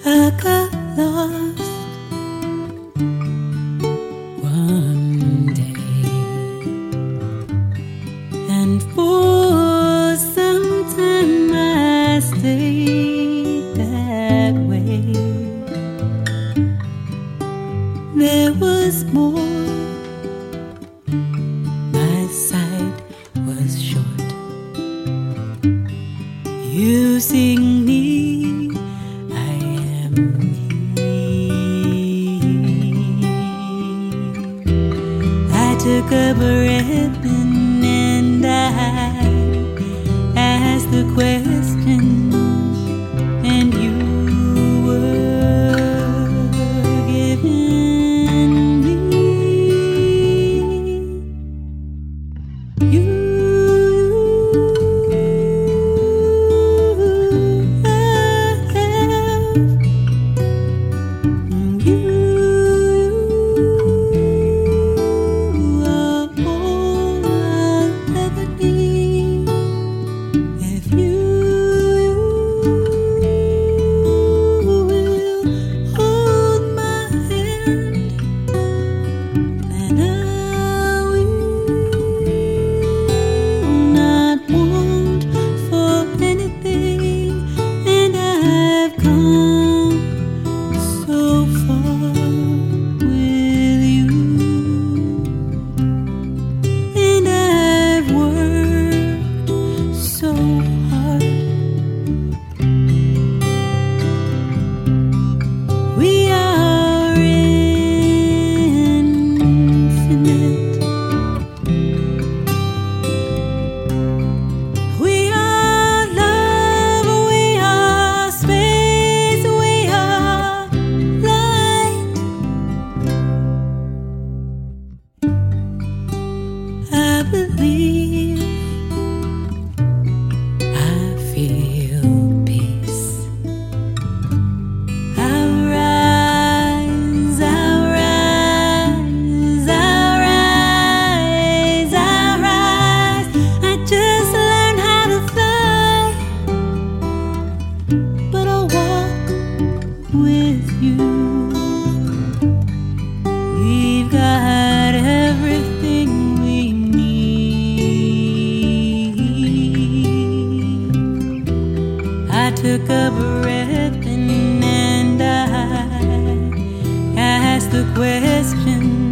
I got lost one day, and for some time I stayed that way. There was more, my sight was short. Using me, I am me. I took a breath and I asked the question, and you were giving me you. I believe I feel peace. I'll rise, I'll rise, I'll rise, I'll rise. I just learned how to fly, but I'll walk with you. We've got everything we need. I took a breath and I asked the question,